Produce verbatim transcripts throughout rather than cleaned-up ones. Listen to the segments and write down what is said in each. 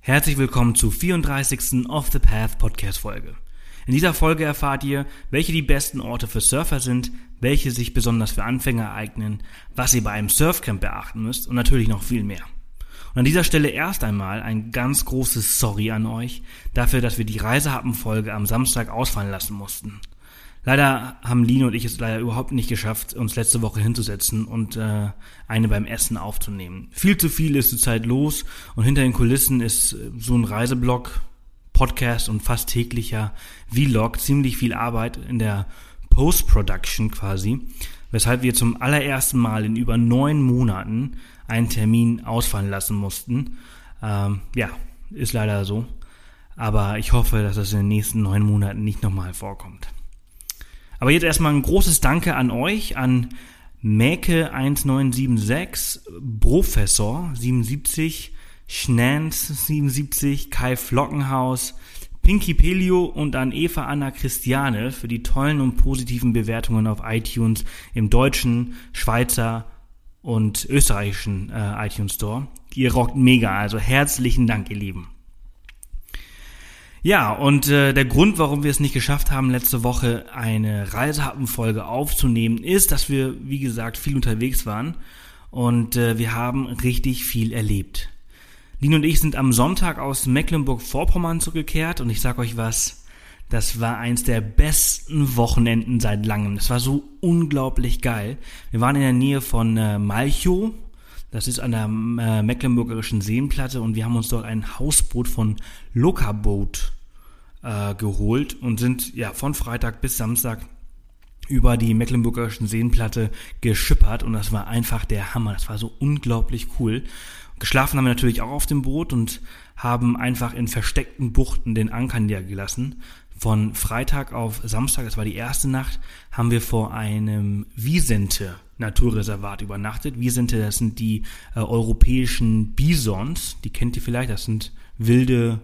Herzlich willkommen zur vierunddreißigsten Off the Path Podcast Folge. In dieser Folge erfahrt ihr, welche die besten Orte für Surfer sind, welche sich besonders für Anfänger eignen, was ihr bei einem Surfcamp beachten müsst und natürlich noch viel mehr. Und an dieser Stelle erst einmal ein ganz großes Sorry an euch dafür, dass wir die Reisehappen-Folge am Samstag ausfallen lassen mussten. Leider haben Lino und ich es leider überhaupt nicht geschafft, uns letzte Woche hinzusetzen und äh, eine beim Essen aufzunehmen. Viel zu viel ist zurzeit los und hinter den Kulissen ist so ein Reiseblog, Podcast und fast täglicher Vlog ziemlich viel Arbeit in der Post-Production quasi, weshalb wir zum allerersten Mal in über neun Monaten einen Termin ausfallen lassen mussten. Ähm, ja, ist leider so, aber ich hoffe, dass das in den nächsten neun Monaten nicht nochmal vorkommt. Aber jetzt erstmal ein großes Danke an euch, an Mäke eins neun sieben sechs, Professor siebenundsiebzig, Schnans siebenundsiebzig, Kai Flockenhaus, Pinky Pelio und an Eva Anna Christiane für die tollen und positiven Bewertungen auf iTunes im deutschen, Schweizer und österreichischen äh, iTunes Store. Ihr rockt mega, also herzlichen Dank, ihr Lieben. Ja, und äh, der Grund, warum wir es nicht geschafft haben, letzte Woche eine Reisehappen-Folge aufzunehmen, ist, dass wir, wie gesagt, viel unterwegs waren und äh, wir haben richtig viel erlebt. Lino und ich sind am Sonntag aus Mecklenburg-Vorpommern zurückgekehrt und ich sag euch was, das war eins der besten Wochenenden seit langem. Das war so unglaublich geil. Wir waren in der Nähe von äh, Malchow. Das ist an der äh, Mecklenburgischen Seenplatte und wir haben uns dort ein Hausboot von Locaboat äh, geholt und sind ja von Freitag bis Samstag über die Mecklenburgischen Seenplatte geschippert und das war einfach der Hammer. Das war so unglaublich cool. Geschlafen haben wir natürlich auch auf dem Boot und haben einfach in versteckten Buchten den Anker niedergelassen. Von Freitag auf Samstag, das war die erste Nacht, haben wir vor einem Wisente Naturreservat übernachtet. Wisente, das sind die äh, europäischen Bisons, die kennt ihr vielleicht, das sind wilde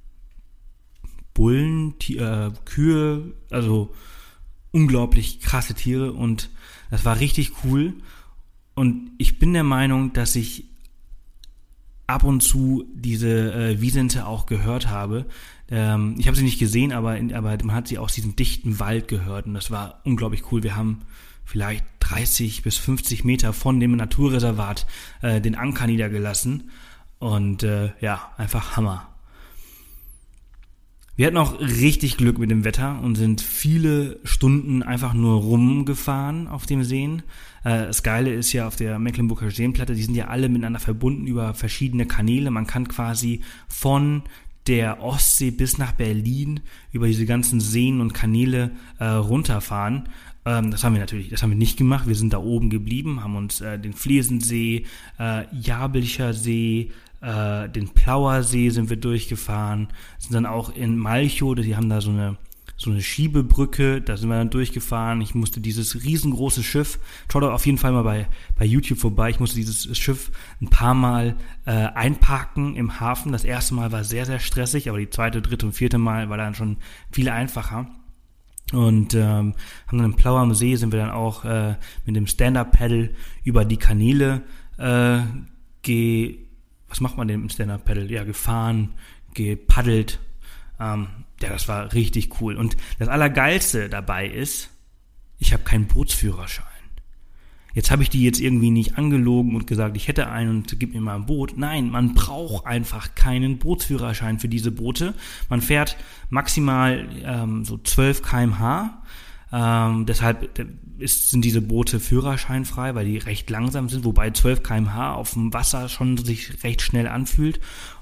Bullen, die, äh, Kühe, also unglaublich krasse Tiere und das war richtig cool und ich bin der Meinung, dass ich ab und zu diese äh, Wisente auch gehört habe. Ähm, ich habe sie nicht gesehen, aber, in, aber man hat sie aus diesem dichten Wald gehört und das war unglaublich cool. Wir haben vielleicht dreißig bis fünfzig Meter von dem Naturreservat äh, den Anker niedergelassen und äh, ja, einfach Hammer. Wir hatten auch richtig Glück mit dem Wetter und sind viele Stunden einfach nur rumgefahren auf dem Seen. Äh, das Geile ist ja auf der Mecklenburger Seenplatte, die sind ja alle miteinander verbunden über verschiedene Kanäle. Man kann quasi von der Ostsee bis nach Berlin über diese ganzen Seen und Kanäle äh, runterfahren. Ähm, das haben wir natürlich, das haben wir nicht gemacht. Wir sind da oben geblieben, haben uns äh, den Flesensee, äh, Jabelcher See, äh, den Plauersee sind wir durchgefahren, sind dann auch in Malchow, die haben da so eine so eine Schiebebrücke, da sind wir dann durchgefahren. Ich musste dieses riesengroße Schiff, schaut auf jeden Fall mal bei bei YouTube vorbei, ich musste dieses Schiff ein paar Mal äh, einparken im Hafen. Das erste Mal war sehr, sehr stressig, aber die zweite, dritte und vierte Mal war dann schon viel einfacher. Und ähm, haben dann im Plauer am See sind wir dann auch äh, mit dem Stand-Up-Paddle über die Kanäle äh, ge... Was macht man denn im Stand-Up-Paddle? Ja, gefahren, gepaddelt. Ähm, ja, das war richtig cool. Und das Allergeilste dabei ist, ich habe keinen Bootsführerschein. Jetzt habe ich die jetzt irgendwie nicht angelogen und gesagt, ich hätte einen und gib mir mal ein Boot. Nein, man braucht einfach keinen Bootsführerschein für diese Boote. Man fährt maximal ähm, so zwölf Kilometer pro Stunde. Ähm, deshalb ist, sind diese Boote führerscheinfrei, weil die recht langsam sind, wobei zwölf Kilometer pro Stunde auf dem Wasser schon sich recht schnell anfühlt.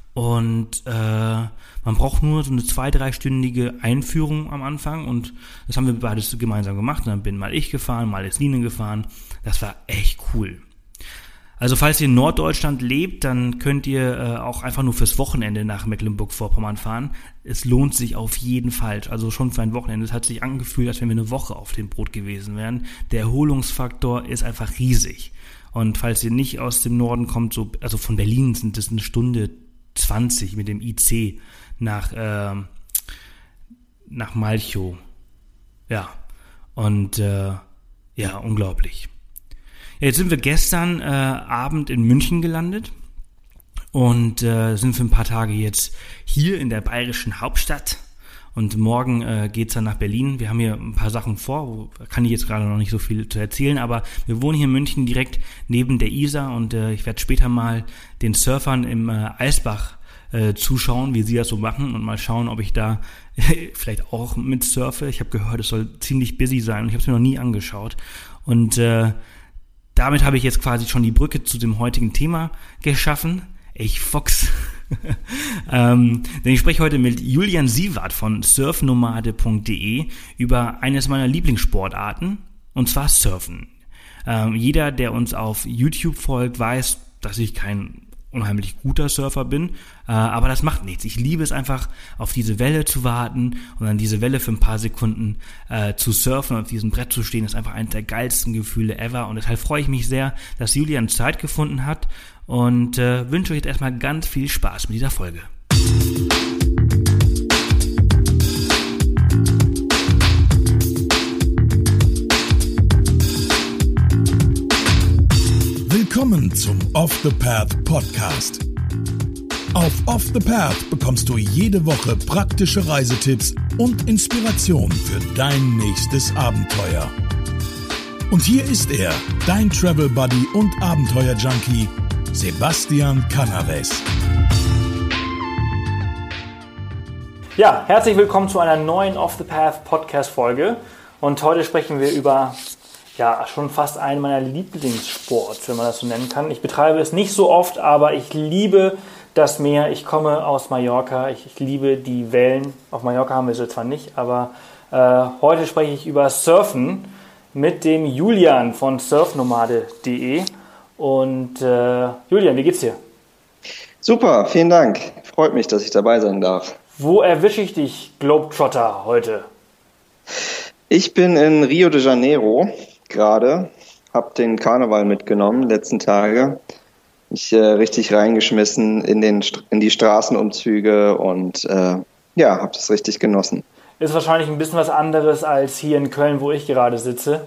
Und äh, man braucht nur so eine zwei-, dreistündige Einführung am Anfang und das haben wir beides gemeinsam gemacht. Und dann bin mal ich gefahren, mal ist Line gefahren. Das war echt cool. Also falls ihr in Norddeutschland lebt, dann könnt ihr äh, auch einfach nur fürs Wochenende nach Mecklenburg-Vorpommern fahren. Es lohnt sich auf jeden Fall. Also schon für ein Wochenende. Es hat sich angefühlt, als wenn wir eine Woche auf dem Boot gewesen wären. Der Erholungsfaktor ist einfach riesig. Und falls ihr nicht aus dem Norden kommt, so also von Berlin sind es eine Stunde zwanzig mit dem I C nach äh, nach Malchow. Ja. Und äh, ja, unglaublich. Ja, jetzt sind wir gestern äh, Abend in München gelandet und äh, sind für ein paar Tage jetzt hier in der bayerischen Hauptstadt. Und morgen äh, geht's dann nach Berlin. Wir haben hier ein paar Sachen vor, wo, kann ich jetzt gerade noch nicht so viel zu erzählen, aber wir wohnen hier in München direkt neben der Isar und äh, ich werde später mal den Surfern im äh, Eisbach äh, zuschauen, wie sie das so machen und mal schauen, ob ich da äh, vielleicht auch mit surfe. Ich habe gehört, es soll ziemlich busy sein und ich habe es mir noch nie angeschaut. Und äh, damit habe ich jetzt quasi schon die Brücke zu dem heutigen Thema geschaffen. Ich Fox. ähm, denn ich spreche heute mit Julian Siewert von surfnomade punkt de über eines meiner Lieblingssportarten, und zwar Surfen. Ähm, jeder, der uns auf YouTube folgt, weiß, dass ich kein unheimlich guter Surfer bin, äh, aber das macht nichts. Ich liebe es einfach, auf diese Welle zu warten und dann diese Welle für ein paar Sekunden äh, zu surfen und auf diesem Brett zu stehen. Das ist einfach eines der geilsten Gefühle ever und deshalb freue ich mich sehr, dass Julian Zeit gefunden hat und äh, wünsche euch jetzt erstmal ganz viel Spaß mit dieser Folge. Willkommen zum Off the Path Podcast. Auf Off the Path bekommst du jede Woche praktische Reisetipps und Inspiration für dein nächstes Abenteuer. Und hier ist er, dein Travel Buddy und Abenteuer-Junkie, Sebastian Canaves. Ja, herzlich willkommen zu einer neuen Off the Path Podcast-Folge. Und heute sprechen wir über ja schon fast einen meiner Lieblingssports, wenn man das so nennen kann. Ich betreibe es nicht so oft, aber ich liebe das Meer. Ich komme aus Mallorca. Ich, ich liebe die Wellen. Auf Mallorca haben wir sie zwar nicht, aber äh, heute spreche ich über Surfen mit dem Julian von surfnomade punkt de. Und äh, Julian, wie geht's dir? Super, vielen Dank. Freut mich, dass ich dabei sein darf. Wo erwische ich dich, Globetrotter, heute? Ich bin in Rio de Janeiro gerade, habe den Karneval mitgenommen, letzten Tage. Ich äh, richtig reingeschmissen in, den, in die Straßenumzüge und äh, ja, habe das richtig genossen. Ist wahrscheinlich ein bisschen was anderes als hier in Köln, wo ich gerade sitze.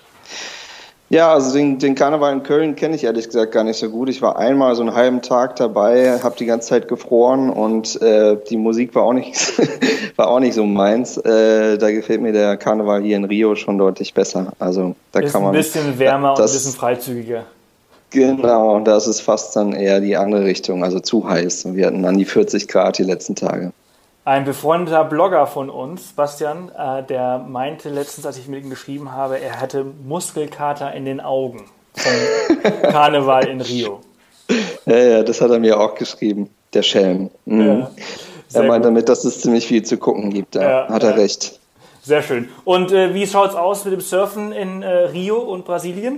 Ja, also den, den Karneval in Köln kenne ich ehrlich gesagt gar nicht so gut. Ich war einmal so einen halben Tag dabei, habe die ganze Zeit gefroren und äh, die Musik war auch nicht war auch nicht so meins. Äh, da gefällt mir der Karneval hier in Rio schon deutlich besser. Also da ist kann man ein bisschen wärmer das, und ein bisschen freizügiger. Genau, das ist fast dann eher die andere Richtung, also zu heiß. Wir hatten an die vierzig Grad die letzten Tage. Ein befreundeter Blogger von uns, Bastian, äh, der meinte letztens, als ich mit ihm geschrieben habe, er hätte Muskelkater in den Augen vom Karneval in Rio. Ja, ja, das hat er mir auch geschrieben, der Schelm. Mhm. Ja, er meint gut. Damit, dass es ziemlich viel zu gucken gibt, da ja, hat er ja. recht. Sehr schön. Und äh, wie schaut es aus mit dem Surfen in äh, Rio und Brasilien?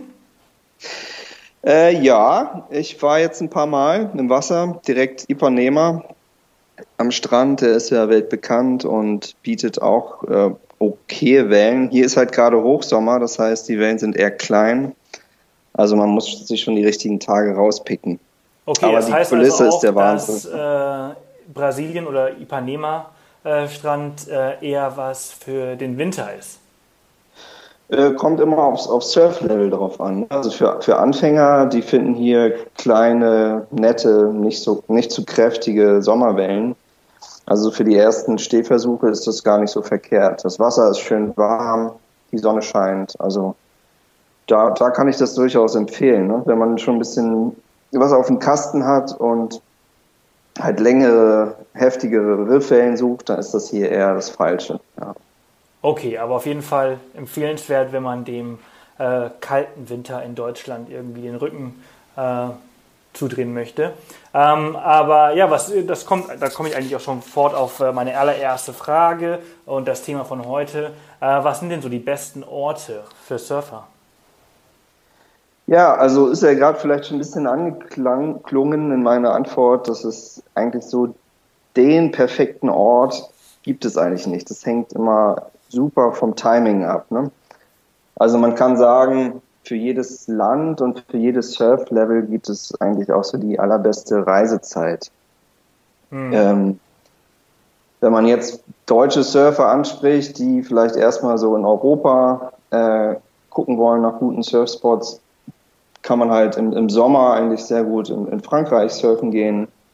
Äh, ja, ich war jetzt ein paar Mal im Wasser, direkt Ipanema. Am Strand, der ist ja weltbekannt und bietet auch äh, okay Wellen. Hier ist halt gerade Hochsommer, das heißt, die Wellen sind eher klein. Also man muss sich schon die richtigen Tage rauspicken. Okay, aber das die heißt Kulisse also auch, ist der Wahnsinn. dass äh, Brasilien oder Ipanema-Strand äh, eher was für den Winter ist. Äh, kommt immer aufs, aufs Surflevel drauf an. Also für, für Anfänger, die finden hier kleine, nette, nicht so nicht zu kräftige Sommerwellen. Also für die ersten Stehversuche ist das gar nicht so verkehrt. Das Wasser ist schön warm, die Sonne scheint. Also da, da kann ich das durchaus empfehlen, ne? Wenn man schon ein bisschen was auf dem Kasten hat und halt längere, heftigere Riffwellen sucht, dann ist das hier eher das Falsche. Ja. Okay, aber auf jeden Fall empfehlenswert, wenn man dem äh, kalten Winter in Deutschland irgendwie den Rücken äh, zudrehen möchte. Ähm, aber ja, was das kommt, da komme ich eigentlich auch schon fort auf äh, meine allererste Frage und das Thema von heute. Äh, was sind denn so die besten Orte für Surfer? Ja, also ist ja gerade vielleicht schon ein bisschen angeklungen in meiner Antwort, dass es eigentlich so den perfekten Ort gibt es eigentlich nicht. Das hängt immer super vom Timing ab, ne? Also man kann sagen, für jedes Land und für jedes Surflevel gibt es eigentlich auch so die allerbeste Reisezeit. Mhm. Ähm, wenn man jetzt deutsche Surfer anspricht, die vielleicht erstmal so in Europa äh, gucken wollen nach guten Surfspots, kann man halt im, im Sommer eigentlich sehr gut in, in Frankreich surfen gehen.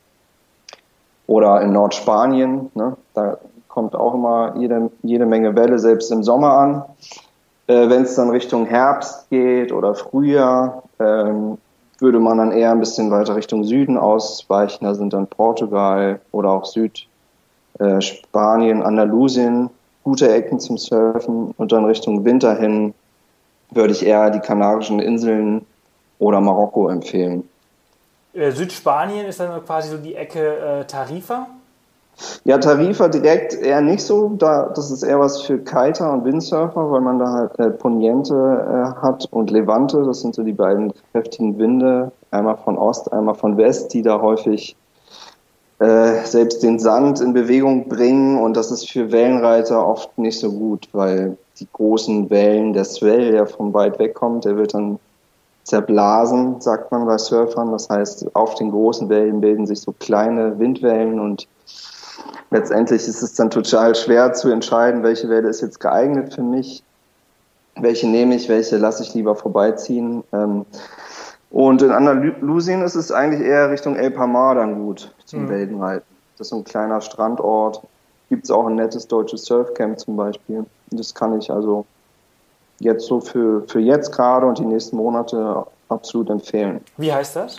Oder in Nordspanien, ne? Da kommt auch immer jede, jede Menge Welle, selbst im Sommer an. Äh, wenn es dann Richtung Herbst geht oder Frühjahr, ähm, würde man dann eher ein bisschen weiter Richtung Süden ausweichen. Da sind dann Portugal oder auch Südspanien, äh, Andalusien, gute Ecken zum Surfen. Und dann Richtung Winter hin würde ich eher die Kanarischen Inseln oder Marokko empfehlen. Äh, Südspanien ist dann quasi so die Ecke äh, Tarifa? Ja, Tarifa direkt eher nicht so. Da, das ist eher was für Kiter und Windsurfer, weil man da halt äh, Poniente äh, hat und Levante. Das sind so die beiden kräftigen Winde, einmal von Ost, einmal von West, die da häufig äh, selbst den Sand in Bewegung bringen. Und das ist für Wellenreiter oft nicht so gut, weil die großen Wellen, der Swell, der von weit weg kommt, der wird dann zerblasen, sagt man bei Surfern. Das heißt, auf den großen Wellen bilden sich so kleine Windwellen und letztendlich ist es dann total schwer zu entscheiden, welche Welle ist jetzt geeignet für mich, welche nehme ich, welche lasse ich lieber vorbeiziehen. Und in Andalusien ist es eigentlich eher Richtung El Palmar dann gut zum mhm. Wellenreiten. Das ist so ein kleiner Strandort. Gibt es auch ein nettes deutsches Surfcamp zum Beispiel. Das kann ich also jetzt so für, für jetzt gerade und die nächsten Monate absolut empfehlen. Wie heißt das?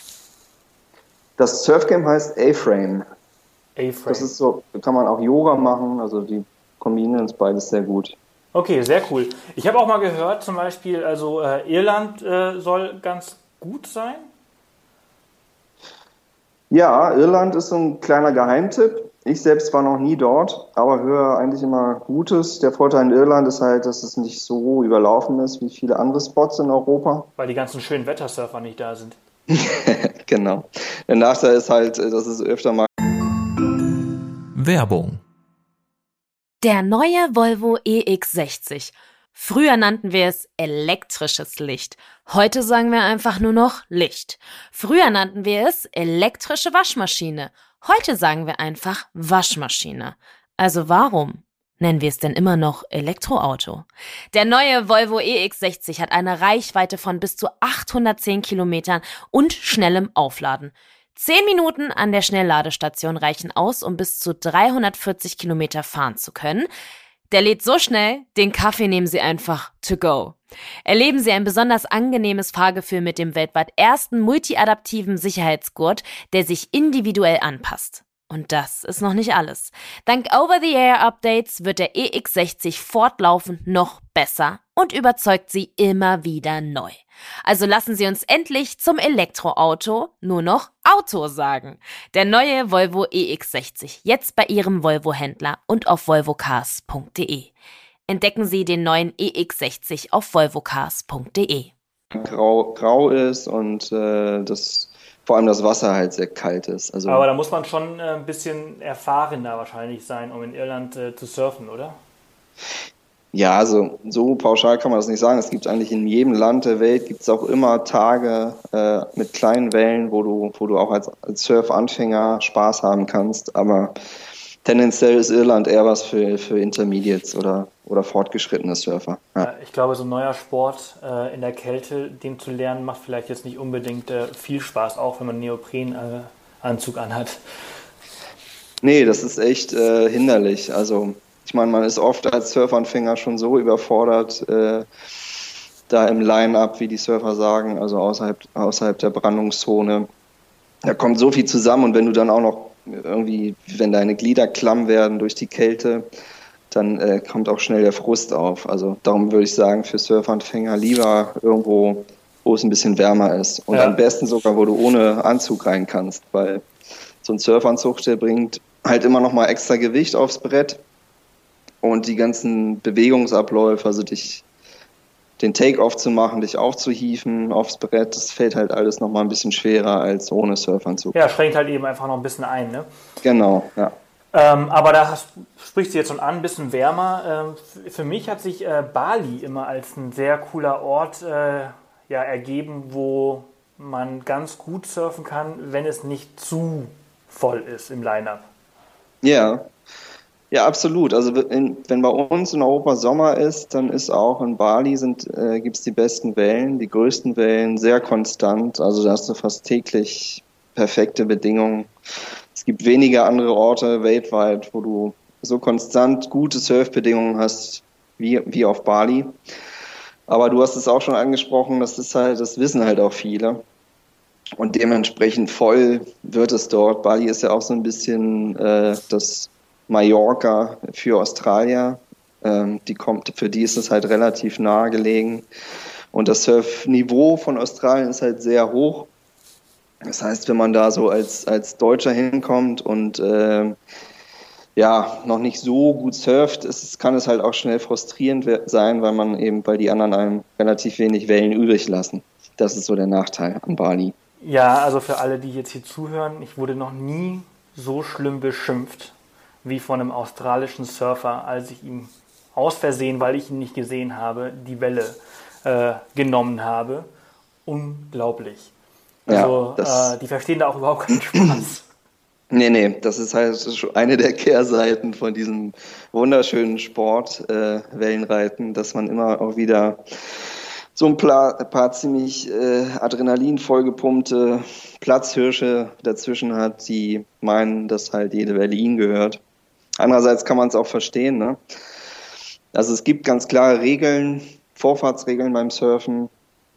Das Surfcamp heißt A-Frame. A-Frame. Das ist so, da kann man auch Yoga machen, also die kombinieren es beides sehr gut. Okay, sehr cool. Ich habe auch mal gehört, zum Beispiel, also äh, Irland äh, soll ganz gut sein. Ja, Irland ist so ein kleiner Geheimtipp. Ich selbst war noch nie dort, aber höre eigentlich immer Gutes. Der Vorteil in Irland ist halt, dass es nicht so überlaufen ist wie viele andere Spots in Europa. Weil die ganzen schönen Wettersurfer nicht da sind. Genau. Der Nachteil ist halt, dass es öfter mal Werbung. Der neue Volvo E X sechzig. Früher nannten wir es elektrisches Licht. Heute sagen wir einfach nur noch Licht. Früher nannten wir es elektrische Waschmaschine. Heute sagen wir einfach Waschmaschine. Also warum nennen wir es denn immer noch Elektroauto? Der neue Volvo E X sechzig hat eine Reichweite von bis zu achthundertzehn Kilometern und schnellem Aufladen. Zehn Minuten an der Schnellladestation reichen aus, um bis zu dreihundertvierzig Kilometer fahren zu können. Der lädt so schnell, den Kaffee nehmen Sie einfach to go. Erleben Sie ein besonders angenehmes Fahrgefühl mit dem weltweit ersten multiadaptiven Sicherheitsgurt, der sich individuell anpasst. Und das ist noch nicht alles. Dank Over-the-Air-Updates wird der E X sechzig fortlaufend noch besser und überzeugt Sie immer wieder neu. Also lassen Sie uns endlich zum Elektroauto nur noch Auto sagen. Der neue Volvo E X sechzig, jetzt bei Ihrem Volvo-Händler und auf volvo cars punkt de. Entdecken Sie den neuen E X sechzig auf volvo cars punkt de. Grau, grau ist und äh, das vor allem das Wasser halt sehr kalt ist. Also, aber da muss man schon äh, ein bisschen erfahrener wahrscheinlich sein, um in Irland äh, zu surfen, oder? Ja, also so pauschal kann man das nicht sagen. Es gibt eigentlich in jedem Land der Welt gibt es auch immer Tage äh, mit kleinen Wellen, wo du, wo du auch als, als Surfanfänger Spaß haben kannst. Aber tendenziell ist Irland eher was für, für Intermediates oder, oder fortgeschrittene Surfer. Ja. Ich glaube, so ein neuer Sport äh, in der Kälte, den zu lernen, macht vielleicht jetzt nicht unbedingt äh, viel Spaß, auch wenn man einen Neoprenanzug äh, anhat. Nee, das ist echt äh, hinderlich. Also ich meine, man ist oft als Surfanfänger schon so überfordert, äh, da im Line-Up, wie die Surfer sagen, also außerhalb, außerhalb der Brandungszone. Da kommt so viel zusammen und wenn du dann auch noch irgendwie, wenn deine Glieder klamm werden durch die Kälte, dann äh, kommt auch schnell der Frust auf. Also darum würde ich sagen, für Surfanfänger lieber irgendwo, wo es ein bisschen wärmer ist. Und ja. Am besten sogar, wo du ohne Anzug rein kannst, weil so ein Surfanzug, der bringt halt immer noch mal extra Gewicht aufs Brett. Und die ganzen Bewegungsabläufe, also dich, den Take-Off zu machen, dich aufzuhieven aufs Brett, das fällt halt alles nochmal ein bisschen schwerer als ohne Surfanzug. Ja, schränkt halt eben einfach noch ein bisschen ein, ne? Genau, ja. Ähm, aber da hast, sprichst du jetzt schon an, ein bisschen wärmer. Ähm, für mich hat sich äh, Bali immer als ein sehr cooler Ort äh, ja, ergeben, wo man ganz gut surfen kann, wenn es nicht zu voll ist im Line-Up. Ja. Ja, absolut. Also in, wenn bei uns in Europa Sommer ist, dann ist auch in Bali sind äh, gibt's die besten Wellen, die größten Wellen, sehr konstant. Also da hast du fast täglich perfekte Bedingungen. Es gibt wenige andere Orte weltweit, wo du so konstant gute Surfbedingungen hast wie, wie auf Bali. Aber du hast es auch schon angesprochen, das ist halt, das wissen halt auch viele. Und dementsprechend voll wird es dort. Bali ist ja auch so ein bisschen äh, das Mallorca für Australier. Ähm, die kommt, für die ist es halt relativ nahe gelegen. Und das Surfniveau von Australien ist halt sehr hoch. Das heißt, wenn man da so als, als Deutscher hinkommt und äh, ja, noch nicht so gut surft, ist, kann es halt auch schnell frustrierend sein, weil man eben, weil die anderen einem relativ wenig Wellen übrig lassen. Das ist so der Nachteil an Bali. Ja, also für alle, die jetzt hier zuhören, ich wurde noch nie so schlimm beschimpft wie von einem australischen Surfer, als ich ihm aus Versehen, weil ich ihn nicht gesehen habe, die Welle äh, genommen habe. Unglaublich. Also ja, äh, die verstehen da auch überhaupt keinen Spaß. Nee, nee, das ist halt eine der Kehrseiten von diesem wunderschönen Sport, äh, Wellenreiten, dass man immer auch wieder so ein paar, paar ziemlich äh, Adrenalin vollgepumpte Platzhirsche dazwischen hat, die meinen, dass halt jede Welle ihnen gehört. Andererseits kann man es auch verstehen, ne? Also es gibt ganz klare Regeln, Vorfahrtsregeln beim Surfen.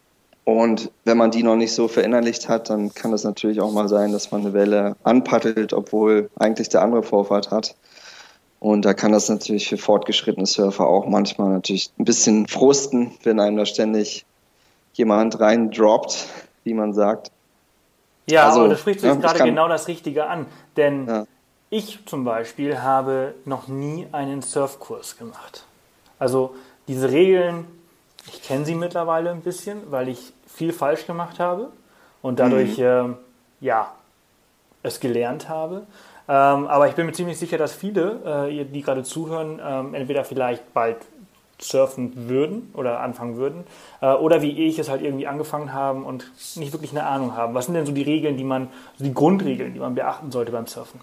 Und wenn man die noch nicht so verinnerlicht hat, dann kann es natürlich auch mal sein, dass man eine Welle anpaddelt, obwohl eigentlich der andere Vorfahrt hat. Und da kann das natürlich für fortgeschrittene Surfer auch manchmal natürlich ein bisschen frusten, wenn einem da ständig jemand rein droppt, wie man sagt. Ja, also, aber da sprichst du jetzt ja, gerade genau das Richtige an. Denn ja. ich zum Beispiel habe noch nie einen Surfkurs gemacht. Also diese Regeln, ich kenne sie mittlerweile ein bisschen, weil ich viel falsch gemacht habe und dadurch mhm. äh, ja, es gelernt habe. Ähm, aber ich bin mir ziemlich sicher, dass viele, äh, die gerade zuhören, ähm, entweder vielleicht bald surfen würden oder anfangen würden äh, oder wie ich es halt irgendwie angefangen haben und nicht wirklich eine Ahnung haben. Was sind denn so die Regeln, die man, so die Grundregeln, die man beachten sollte beim Surfen?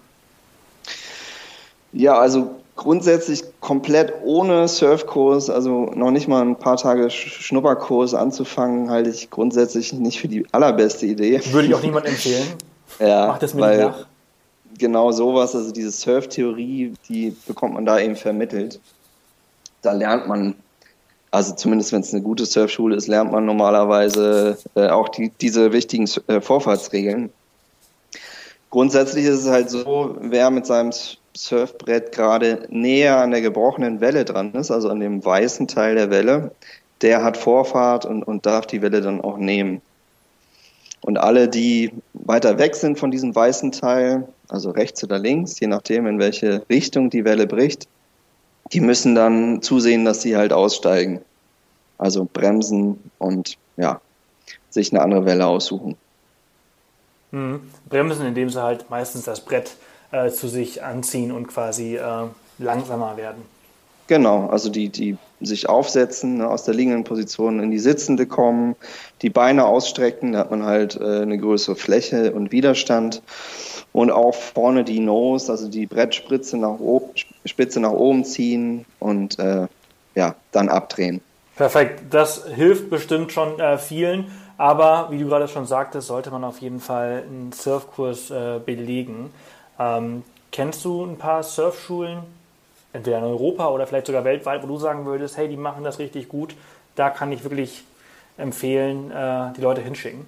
Ja, also grundsätzlich komplett ohne Surfkurs, also noch nicht mal ein paar Tage Schnupperkurs anzufangen, halte ich grundsätzlich nicht für die allerbeste Idee. Würde ich auch niemandem empfehlen. Ja, macht das mir nicht nach. Genau sowas, also diese Surftheorie, die bekommt man da eben vermittelt. Da lernt man, also zumindest wenn es eine gute Surfschule ist, lernt man normalerweise äh, auch die, diese wichtigen äh, Vorfahrtsregeln. Grundsätzlich ist es halt so, wer mit seinem Surfbrett gerade näher an der gebrochenen Welle dran ist, also an dem weißen Teil der Welle, der hat Vorfahrt und, und darf die Welle dann auch nehmen. Und alle, die weiter weg sind von diesem weißen Teil, also rechts oder links, je nachdem, in welche Richtung die Welle bricht, die müssen dann zusehen, dass sie halt aussteigen. Also bremsen und ja, sich eine andere Welle aussuchen. Mhm. Bremsen, indem sie halt meistens das Brett äh, zu sich anziehen und quasi äh, langsamer werden. Genau, also die, die sich aufsetzen, ne, aus der liegenden Position in die sitzende kommen, die Beine ausstrecken, da hat man halt äh, eine größere Fläche und Widerstand und auch vorne die Nose, also die Brettspitze nach oben, Spitze nach oben ziehen und äh, ja, dann abdrehen. Perfekt, das hilft bestimmt schon äh, vielen, aber wie du gerade schon sagtest, sollte man auf jeden Fall einen Surfkurs äh, belegen. Ähm, kennst du ein paar Surfschulen, entweder in Europa oder vielleicht sogar weltweit, wo du sagen würdest, hey, die machen das richtig gut, da kann ich wirklich empfehlen, äh, die Leute hinschicken?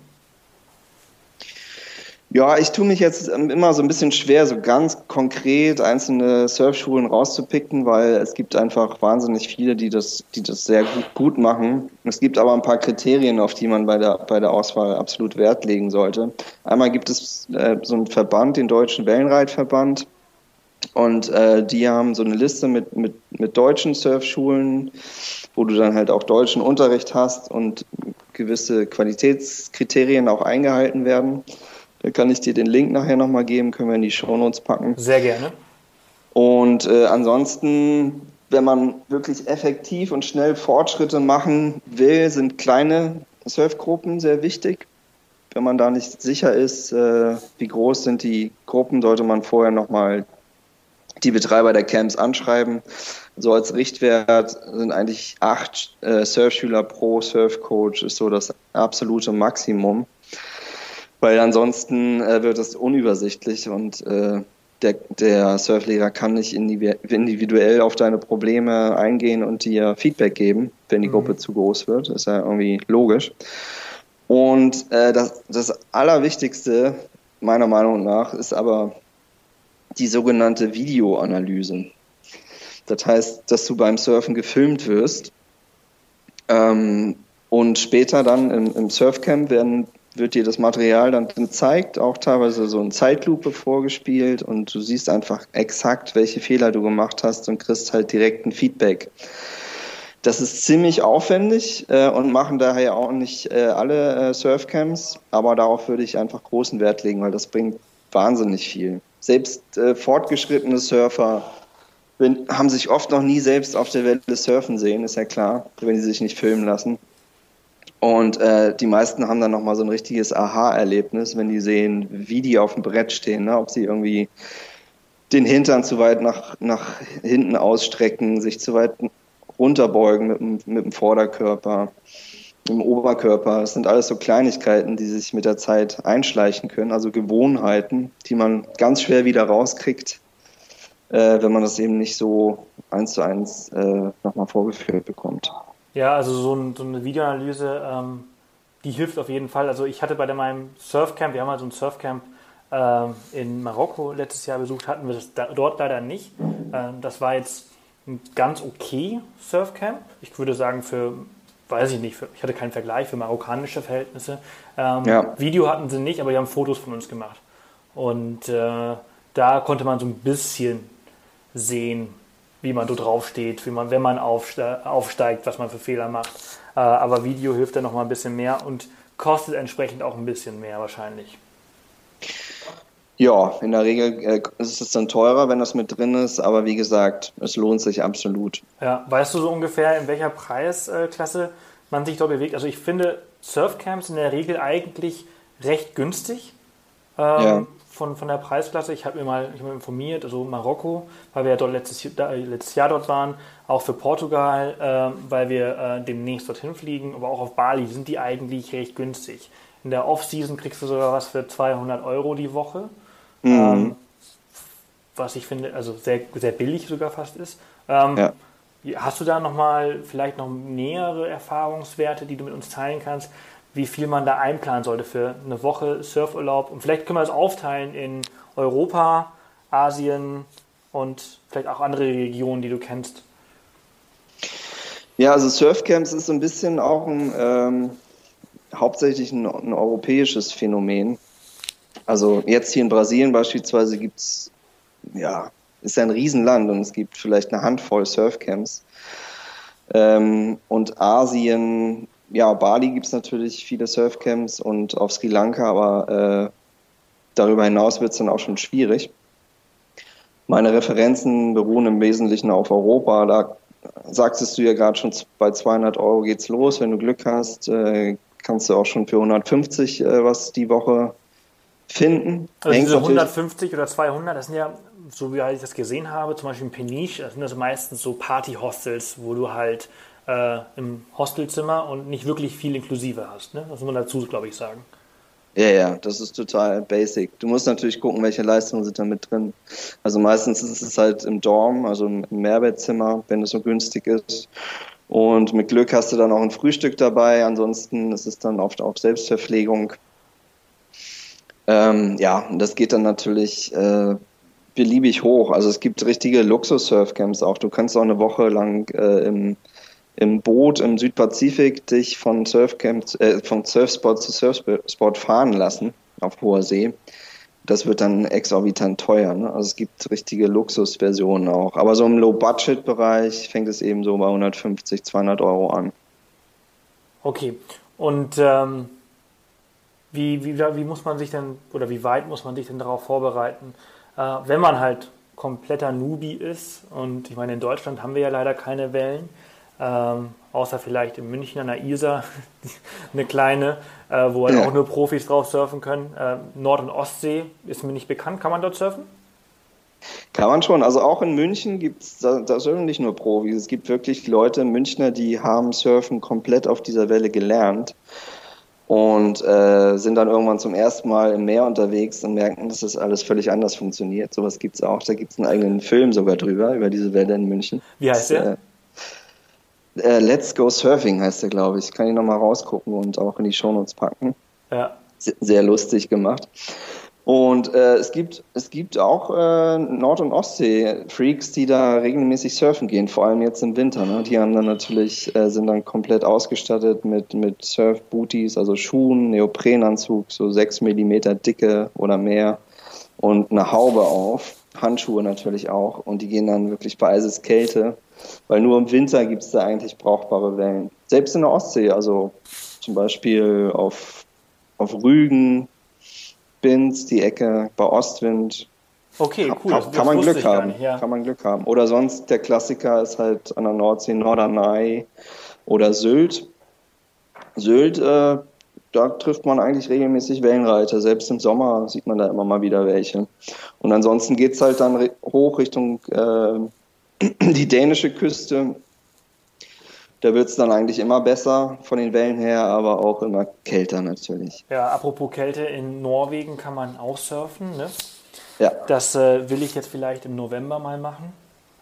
Ja, ich tue mich jetzt immer so ein bisschen schwer, so ganz konkret einzelne Surfschulen rauszupicken, weil es gibt einfach wahnsinnig viele, die das, die das sehr gut, gut machen. Es gibt aber ein paar Kriterien, auf die man bei der, bei der Auswahl absolut Wert legen sollte. Einmal gibt es äh, so einen Verband, den Deutschen Wellenreitverband. Und äh, die haben so eine Liste mit, mit, mit deutschen Surfschulen, wo du dann halt auch deutschen Unterricht hast und gewisse Qualitätskriterien auch eingehalten werden. Da kann ich dir den Link nachher nochmal geben, können wir in die Shownotes packen. Sehr gerne. Und äh, ansonsten, wenn man wirklich effektiv und schnell Fortschritte machen will, sind kleine Surfgruppen sehr wichtig. Wenn man da nicht sicher ist, äh, wie groß sind die Gruppen, sollte man vorher nochmal die Betreiber der Camps anschreiben. So als Richtwert sind eigentlich acht äh, Surfschüler pro Surfcoach, ist so das absolute Maximum. weil ansonsten äh, wird es unübersichtlich und äh, der, der Surflehrer kann nicht individuell auf deine Probleme eingehen und dir Feedback geben, wenn die mhm. Gruppe zu groß wird. Ist ja irgendwie logisch. Und äh, das, das Allerwichtigste, meiner Meinung nach, ist aber die sogenannte Videoanalyse. Das heißt, dass du beim Surfen gefilmt wirst ähm, und später dann im, im Surfcamp werden, wird dir das Material dann gezeigt, auch teilweise so in Zeitlupe vorgespielt und du siehst einfach exakt, welche Fehler du gemacht hast und kriegst halt direkt ein Feedback. Das ist ziemlich aufwendig äh, und machen daher auch nicht äh, alle äh, Surfcamps, aber darauf würde ich einfach großen Wert legen, weil das bringt wahnsinnig viel. Selbst äh, fortgeschrittene Surfer wenn, haben sich oft noch nie selbst auf der Welle surfen sehen, ist ja klar, wenn sie sich nicht filmen lassen. Und äh, die meisten haben dann nochmal so ein richtiges Aha-Erlebnis, wenn die sehen, wie die auf dem Brett stehen, ne? Ob sie irgendwie den Hintern zu weit nach, nach hinten ausstrecken, sich zu weit runterbeugen mit dem, mit dem Vorderkörper, mit dem Oberkörper. Das sind alles so Kleinigkeiten, die sich mit der Zeit einschleichen können, also Gewohnheiten, die man ganz schwer wieder rauskriegt, äh, wenn man das eben nicht so eins zu eins äh, nochmal vorgeführt bekommt. Ja, also so, ein, so eine Videoanalyse, ähm, die hilft auf jeden Fall. Also ich hatte bei meinem Surfcamp, wir haben halt so ein Surfcamp ähm, in Marokko letztes Jahr besucht, hatten wir das da, dort leider nicht. Ähm, das war jetzt ein ganz okay Surfcamp. Ich würde sagen für, weiß ich nicht, für, ich hatte keinen Vergleich für marokkanische Verhältnisse. Ähm, ja. Video hatten sie nicht, aber die haben Fotos von uns gemacht. Und äh, da konnte man so ein bisschen sehen, wie man so draufsteht, wie man, wenn man aufste- aufsteigt, was man für Fehler macht. Äh, aber Video hilft dann noch mal ein bisschen mehr und kostet entsprechend auch ein bisschen mehr wahrscheinlich. Ja, in der Regel äh, ist es dann teurer, wenn das mit drin ist, aber wie gesagt, es lohnt sich absolut. Ja, weißt du so ungefähr, in welcher Preisklasse man sich dort bewegt? Also ich finde Surfcamps in der Regel eigentlich recht günstig. Ähm, ja. Von, von der Preisklasse. Ich habe mir mal ich hab mich informiert, also Marokko, weil wir ja dort letztes, letztes Jahr dort waren, auch für Portugal, äh, weil wir äh, demnächst dorthin fliegen, aber auch auf Bali sind die eigentlich recht günstig. In der Off-Season kriegst du sogar was für zweihundert Euro die Woche, mhm. ähm, was ich finde, also sehr, sehr billig sogar fast ist. Ähm, ja. Hast du da nochmal vielleicht noch nähere Erfahrungswerte, die du mit uns teilen kannst, wie viel man da einplanen sollte für eine Woche Surfurlaub? Und vielleicht können wir das aufteilen in Europa, Asien und vielleicht auch andere Regionen, die du kennst. Ja, also Surfcamps ist so ein bisschen auch ein, ähm, hauptsächlich ein, ein europäisches Phänomen. Also jetzt hier in Brasilien beispielsweise gibt's, ja, ist ja ein Riesenland und es gibt vielleicht eine Handvoll Surfcamps. Ähm, und Asien, ja, Bali gibt es natürlich viele Surfcamps und auf Sri Lanka, aber äh, darüber hinaus wird es dann auch schon schwierig. Meine Referenzen beruhen im Wesentlichen auf Europa. Da sagtest du ja gerade schon, bei zweihundert Euro geht's los. Wenn du Glück hast, äh, kannst du auch schon für hundertfünfzig äh, was die Woche finden. Also diese hundertfünfzig oder zweihundert, das sind ja, so wie ich das gesehen habe, zum Beispiel in Peniche, das sind das meistens so Party-Hostels, wo du halt äh, im Hostelzimmer und nicht wirklich viel inklusive hast. Ne? Das muss man dazu, glaube ich, sagen. Ja, ja, das ist total basic. Du musst natürlich gucken, welche Leistungen sind da mit drin. Also meistens ist es halt im Dorm, also im Mehrbettzimmer, wenn es so günstig ist. Und mit Glück hast du dann auch ein Frühstück dabei. Ansonsten ist es dann oft auch Selbstverpflegung. Ähm, ja, und das geht dann natürlich äh, beliebig hoch. Also es gibt richtige Luxus-Surfcamps auch. Du kannst auch eine Woche lang äh, im, im Boot im Südpazifik dich von Surfcamp, äh, von Surfspot zu Surfspot fahren lassen auf hoher See. Das wird dann exorbitant teuer. Ne? Also es gibt richtige Luxusversionen auch. Aber so im Low-Budget-Bereich fängt es eben so bei hundertfünfzig, zweihundert Euro an. Okay. Und ähm, wie, wie, wie muss man sich denn, oder wie weit muss man sich denn darauf vorbereiten, äh, wenn man halt kompletter Newbie ist? Und ich meine, in Deutschland haben wir ja leider keine Wellen. Ähm, außer vielleicht in München an der Isar, eine kleine, äh, wo halt ja. auch nur Profis drauf surfen können. Äh, Nord- und Ostsee ist mir nicht bekannt. Kann man dort surfen? Kann man schon. Also auch in München gibt es, da, da surfen nicht nur Profis. Es gibt wirklich Leute, Münchner, die haben Surfen komplett auf dieser Welle gelernt. und äh, sind dann irgendwann zum ersten Mal im Meer unterwegs und merken, dass das alles völlig anders funktioniert. Sowas gibt's auch. Da gibt's einen eigenen Film sogar drüber, über diese Welle in München. Wie heißt der? Äh, äh, Let's Go Surfing heißt der, glaube ich. Kann ich nochmal rausgucken und auch in die Shownotes packen. Ja. Sehr, sehr lustig gemacht. Und äh, es gibt es gibt auch äh, Nord- und Ostsee-Freaks, die da regelmäßig surfen gehen, vor allem jetzt im Winter. Ne? Die haben dann natürlich äh, sind dann komplett ausgestattet mit mit Surf-Booties, also Schuhen, Neoprenanzug, so sechs Millimeter Dicke oder mehr und eine Haube auf, Handschuhe natürlich auch. Und die gehen dann wirklich bei Eiseskälte, weil nur im Winter gibt es da eigentlich brauchbare Wellen. Selbst in der Ostsee, also zum Beispiel auf auf Rügen, Binz, die Ecke bei Ostwind. Okay, cool. Kann, Das, kann das man Glück ich gar haben. nicht, ja. Kann man Glück haben. Oder sonst der Klassiker ist halt an der Nordsee Norderney oder Sylt. Sylt, äh, da trifft man eigentlich regelmäßig Wellenreiter. Selbst im Sommer sieht man da immer mal wieder welche. Und ansonsten geht's halt dann re- hoch Richtung äh, die dänische Küste. Da wird es dann eigentlich immer besser von den Wellen her, aber auch immer kälter natürlich. Ja, apropos Kälte, in Norwegen kann man auch surfen, ne? Ja. Das äh, will ich jetzt vielleicht im November mal machen.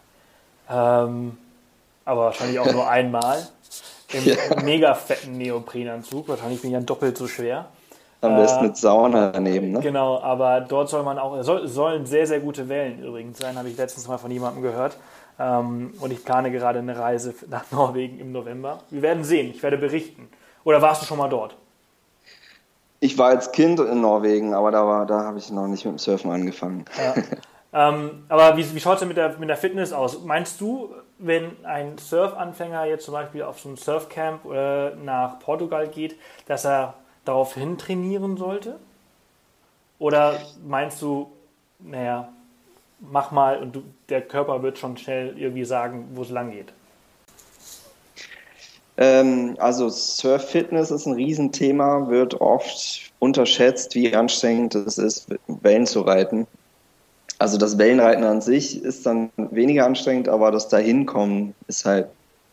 Ähm, aber wahrscheinlich auch nur einmal. Im Ja. mega fetten Neoprenanzug. Wahrscheinlich bin ich dann doppelt so schwer. Am besten Äh, mit Sauna daneben, ne? Genau, aber dort soll man auch, soll, sollen sehr, sehr gute Wellen übrigens sein, habe ich letztens mal von jemandem gehört. Ähm, und ich plane gerade eine Reise nach Norwegen im November. Wir werden sehen, ich werde berichten. Oder warst du schon mal dort? Ich war als Kind in Norwegen, aber da war, da habe ich noch nicht mit dem Surfen angefangen. Ja. ähm, aber wie, wie schaut es denn mit der, mit der Fitness aus? Meinst du, wenn ein Surfanfänger jetzt zum Beispiel auf so ein Surfcamp äh, nach Portugal geht, dass er daraufhin trainieren sollte? Oder meinst du, naja, mach mal und du, der Körper wird schon schnell irgendwie sagen, wo es lang geht? Ähm, also Surf-Fitness ist ein Riesenthema, wird oft unterschätzt, wie anstrengend es ist, Wellen zu reiten. Also das Wellenreiten an sich ist dann weniger anstrengend, aber das Dahinkommen ist halt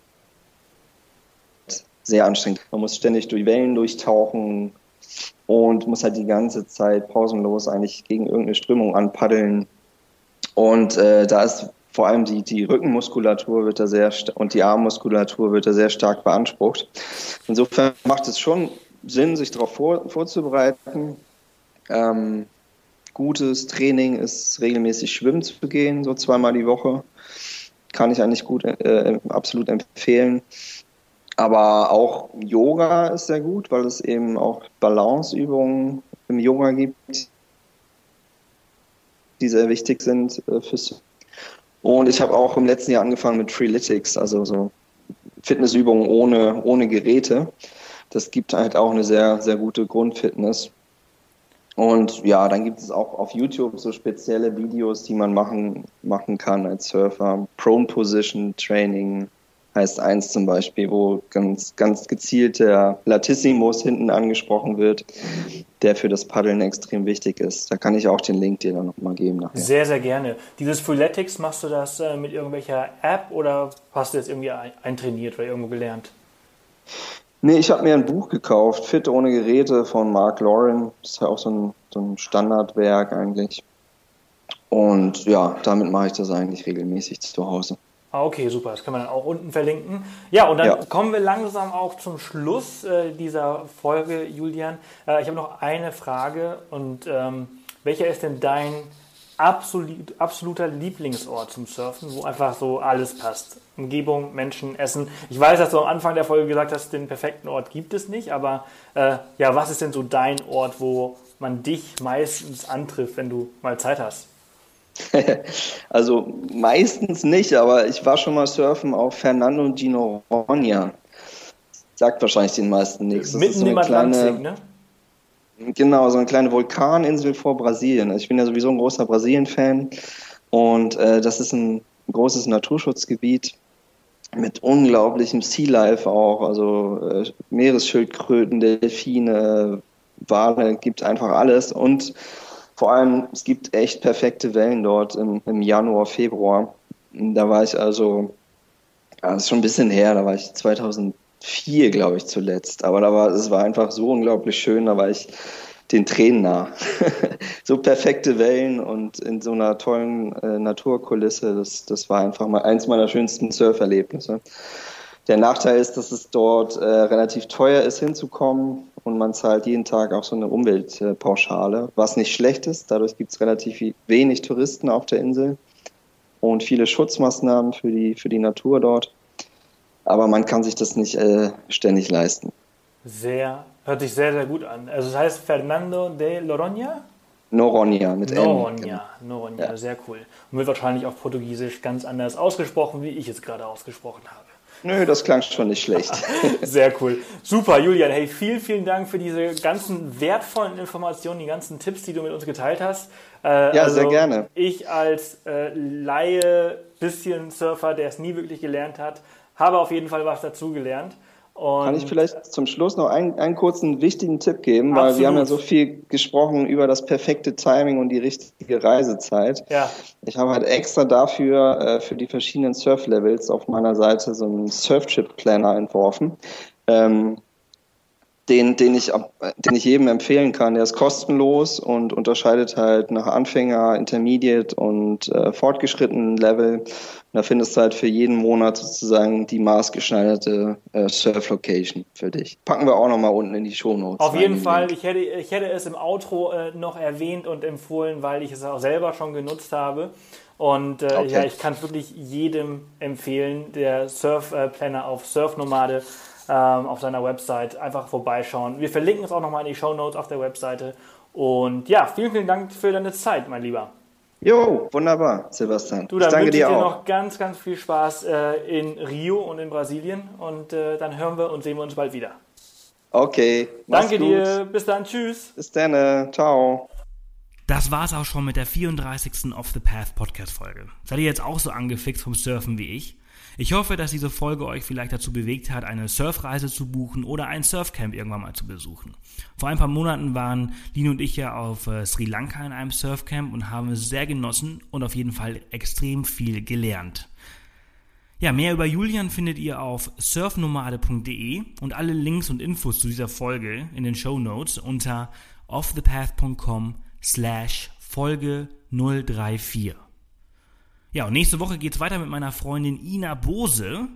sehr anstrengend. Man muss ständig durch Wellen durchtauchen und muss halt die ganze Zeit pausenlos eigentlich gegen irgendeine Strömung anpaddeln. Und äh, da ist vor allem die, die Rückenmuskulatur wird da sehr und die Armmuskulatur wird da sehr stark beansprucht. Insofern macht es schon Sinn, sich darauf vor, vorzubereiten. Ähm, gutes Training ist regelmäßig schwimmen zu gehen, so zweimal die Woche. Kann ich eigentlich gut, äh, absolut empfehlen. Aber auch Yoga ist sehr gut, weil es eben auch Balanceübungen im Yoga gibt, die sehr wichtig sind äh, fürs. Und ich habe auch im letzten Jahr angefangen mit Freeletics, also so Fitnessübungen ohne, ohne Geräte. Das gibt halt auch eine sehr, sehr gute Grundfitness. Und ja, dann gibt es auch auf YouTube so spezielle Videos, die man machen, machen kann als Surfer. Prone Position Training heißt eins zum Beispiel, wo ganz, ganz gezielt der Latissimus hinten angesprochen wird, der für das Paddeln extrem wichtig ist. Da kann ich auch den Link dir dann nochmal geben nachher. Sehr, sehr gerne. Dieses Freeletics, machst du das äh, mit irgendwelcher App oder hast du jetzt irgendwie ein, eintrainiert oder irgendwo gelernt? Nee, ich habe mir ein Buch gekauft, Fit ohne Geräte von Mark Lauren. Das ist ja auch so ein, so ein Standardwerk eigentlich. Und ja, damit mache ich das eigentlich regelmäßig zu Hause. Ah, okay, super. Das können wir dann auch unten verlinken. Ja, und dann Ja. kommen wir langsam auch zum Schluss äh, dieser Folge, Julian. Äh, ich habe noch eine Frage. Und ähm, welcher ist denn dein absolut, absoluter Lieblingsort zum Surfen, wo einfach so alles passt? Umgebung, Menschen, Essen. Ich weiß, dass du am Anfang der Folge gesagt hast, den perfekten Ort gibt es nicht. Aber äh, ja, was ist denn so dein Ort, wo man dich meistens antrifft, wenn du mal Zeit hast? Also meistens nicht, aber ich war schon mal surfen auf Fernando de Noronha. Sagt wahrscheinlich den meisten nichts. Das Mitten ist so eine im Atlantik, kleine, ne? Genau, so eine kleine Vulkaninsel vor Brasilien. Also ich bin ja sowieso ein großer Brasilien-Fan und äh, das ist ein großes Naturschutzgebiet mit unglaublichem Sea Life auch, also äh, Meeresschildkröten, Delfine, Wale, gibt einfach alles und vor allem, es gibt echt perfekte Wellen dort im, im Januar, Februar. Da war ich also, ja, das ist schon ein bisschen her, da war ich zwanzig vier, glaube ich, zuletzt. Aber da war, es war einfach so unglaublich schön, da war ich den Tränen nah. So perfekte Wellen und in so einer tollen äh, Naturkulisse, das, das war einfach mal eins meiner schönsten Surferlebnisse. Der Nachteil ist, dass es dort äh, relativ teuer ist, hinzukommen und man zahlt jeden Tag auch so eine Umweltpauschale, was nicht schlecht ist. Dadurch gibt es relativ wenig Touristen auf der Insel und viele Schutzmaßnahmen für die, für die Natur dort. Aber man kann sich das nicht äh, ständig leisten. Sehr, hört sich sehr, sehr gut an. Also es heißt Fernando de Noronha? Noronha mit Noronha, N. Noronha, ja. Sehr cool. Und wird wahrscheinlich auf Portugiesisch ganz anders ausgesprochen, wie ich es gerade ausgesprochen habe. Nö, das klang schon nicht schlecht. Sehr cool. Super, Julian. Hey, vielen, vielen Dank für diese ganzen wertvollen Informationen, die ganzen Tipps, die du mit uns geteilt hast. Äh, ja, also sehr gerne. Ich als äh, Laie, bisschen Surfer, der es nie wirklich gelernt hat, habe auf jeden Fall was dazugelernt. Und kann ich vielleicht zum Schluss noch einen, einen kurzen wichtigen Tipp geben, weil absolut. Wir haben ja so viel gesprochen über das perfekte Timing und die richtige Reisezeit. Ja. Ich habe halt extra dafür, äh, für die verschiedenen Surf-Levels auf meiner Seite so einen Surf-Trip-Planner entworfen, ähm, den, den, ich, den ich jedem empfehlen kann. Der ist kostenlos und unterscheidet halt nach Anfänger, Intermediate und äh, fortgeschrittenen Level. Und da findest du halt für jeden Monat sozusagen die maßgeschneiderte äh, Surf-Location für dich. Packen wir auch nochmal unten in die Shownotes. Auf jeden Fall. Ich hätte, ich hätte es im Outro äh, noch erwähnt und empfohlen, weil ich es auch selber schon genutzt habe. Und äh, okay. ja, ich kann es wirklich jedem empfehlen, der Surf-Planner auf Surfnomade ähm, auf seiner Website einfach vorbeischauen. Wir verlinken es auch nochmal in die Shownotes auf der Webseite. Und ja, vielen, vielen Dank für deine Zeit, mein Lieber. Jo, wunderbar, Sebastian. Du, dann ich danke wünsche ich dir dir auch. noch ganz, ganz viel Spaß äh, in Rio und in Brasilien. Und äh, dann hören wir und sehen wir uns bald wieder. Okay, mach's danke gut. dir, bis dann, tschüss. Bis dann, ciao. Das war's auch schon mit der vierunddreißigsten Off the Path Podcast Folge. Seid ihr jetzt auch so angefixt vom Surfen wie ich? Ich hoffe, dass diese Folge euch vielleicht dazu bewegt hat, eine Surfreise zu buchen oder ein Surfcamp irgendwann mal zu besuchen. Vor ein paar Monaten waren Lino und ich ja auf äh, Sri Lanka in einem Surfcamp und haben es sehr genossen und auf jeden Fall extrem viel gelernt. Ja, mehr über Julian findet ihr auf surfnomade punkt de und alle Links und Infos zu dieser Folge in den Shownotes unter offthepath punkt com slash Folge null drei vier. Ja, und nächste Woche geht's weiter mit meiner Freundin Ina Bose,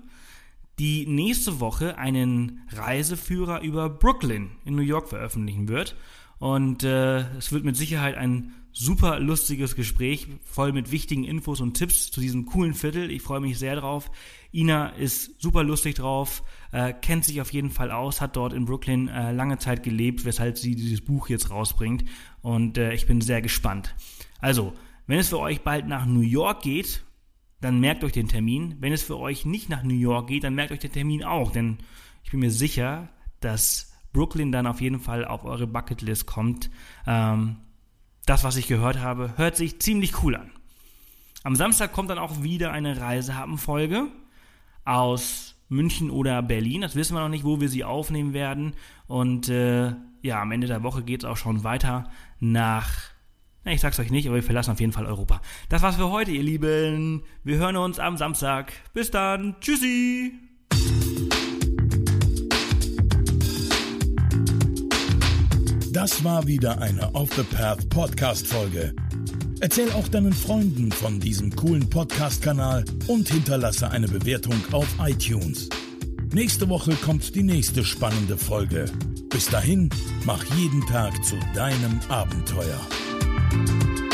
die nächste Woche einen Reiseführer über Brooklyn in New York veröffentlichen wird. Und äh, es wird mit Sicherheit ein super lustiges Gespräch, voll mit wichtigen Infos und Tipps zu diesem coolen Viertel. Ich freue mich sehr drauf. Ina ist super lustig drauf, äh, kennt sich auf jeden Fall aus, hat dort in Brooklyn äh, lange Zeit gelebt, weshalb sie dieses Buch jetzt rausbringt. Und äh, ich bin sehr gespannt. Also, wenn es für euch bald nach New York geht, dann merkt euch den Termin. Wenn es für euch nicht nach New York geht, dann merkt euch den Termin auch. Denn ich bin mir sicher, dass Brooklyn dann auf jeden Fall auf eure Bucketlist kommt. Ähm, das, was ich gehört habe, hört sich ziemlich cool an. Am Samstag kommt dann auch wieder eine Reisehappen-Folge aus München oder Berlin. Das wissen wir noch nicht, wo wir sie aufnehmen werden. Und äh, ja, am Ende der Woche geht es auch schon weiter nach... Ich sag's euch nicht, aber wir verlassen auf jeden Fall Europa. Das war's für heute, ihr Lieben. Wir hören uns am Samstag. Bis dann. Tschüssi. Das war wieder eine Off the Path Podcast Folge. Erzähl auch deinen Freunden von diesem coolen Podcast-Kanal und hinterlasse eine Bewertung auf iTunes. Nächste Woche kommt die nächste spannende Folge. Bis dahin, mach jeden Tag zu deinem Abenteuer.